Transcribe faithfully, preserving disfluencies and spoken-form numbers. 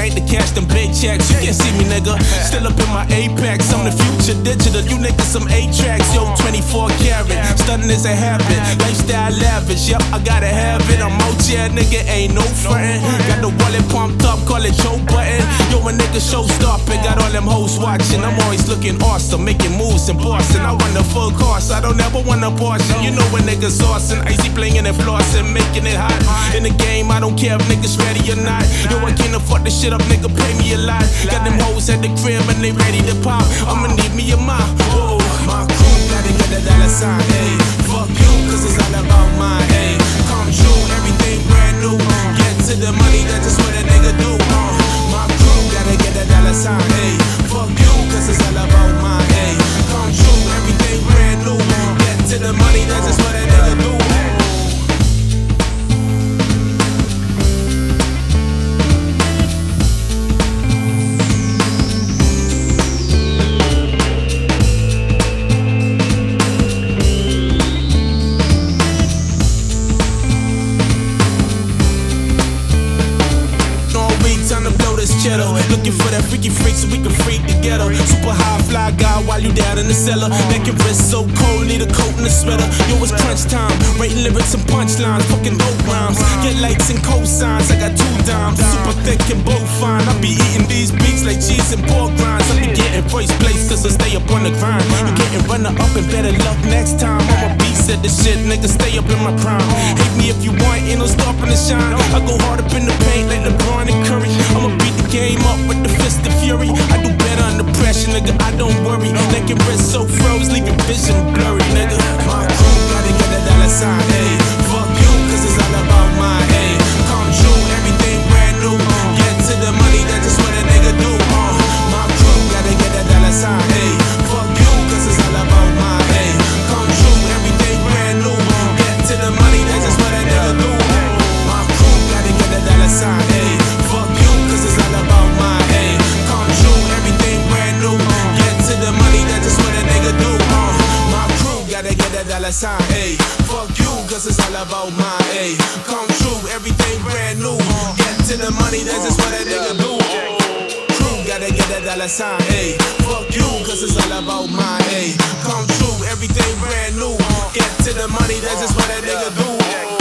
bank to cash them big checks. You can't see me, nigga. Still up in my apex. I'm the future digital. You niggas some A-tracks. Yo, twenty-four karat. Stunning is a habit. Lifestyle lavish. Yep, I gotta have it. I'm out here, nigga. Ain't no frontin'. Got the wallet pumped up. Call it Joe Button. Yo, a nigga show stopping. Got all them hoes watching. I'm always looking awesome. Making moves in Boston. I run the full course. I don't ever want a portion. You know when niggas saucing. Icy blingin' and flossin'. Making it hot. In the game, I don't care if niggas ready or not. Yo, I can't afford this shit up, nigga, pay me a lot. Got them hoes at the crib and they ready to pop. I'ma need me a mop. Whoa, my crew gotta get a dollar sign, ayy. Fuck you, cause it's all about mine, ayy. Come true, everything brand new. Get to the money, that's just what a nigga do. Uh, my crew gotta get a dollar sign, ayy. Fuck you, cause it's all about mine, ayy. Come true, everything brand new. Get to the money, that's just what a nigga do. Time to blow this cheddar. Looking for that freaky freak so we can freak together. Super high fly guy while you down in the cellar. Neck and wrist so cold, need a coat and a sweater. Yo, it's crunch time. Writing lyrics and punchlines, fucking dope rhymes. Get likes and cosigns, I got two dimes. Super thick and both fine. I be eating these beats like cheese and pork rinds. I be getting first place cause I stay up on the grind. You getting runner up and better luck next time. I'm a beast at this shit, nigga, stay up in my prime. Hate me if you want, ain't no stopping the shine. I go hard up in the paint like LeBron and Curry. I'ma beat the game up with the fist of fury. I do better under pressure, nigga, I don't worry. Neck and wrist so froze, leave your vision blurry, nigga. My crew gotta get a dollar sign, ayy. Fuck you, cause it's all about mine, ayy. Come true, everything brand new. Get to the money, that's just what a nigga do. Uh, my crew gotta get a dollar sign, ayy. Fuck you, cause it's all about mine, ayy. Come true, everything brand new. Get to the money, that's just what a nigga do. My crew gotta get a dollar sign, ayy. Fuck you, cause it's all about mine, ayy. Come true, everything brand new. Get to the money, that's just what a nigga do. Uh, my crew gotta get a dollar sign, ayy. Fuck you, cause it's all about mine, ayy. Come true, everything brand new. Get to the money, that's just what a nigga do. Crew gotta get a dollar sign, ayy. Fuck you, cause it's all about mine, ayy. Come true, everything brand new. Get to the money, that's just what a nigga do.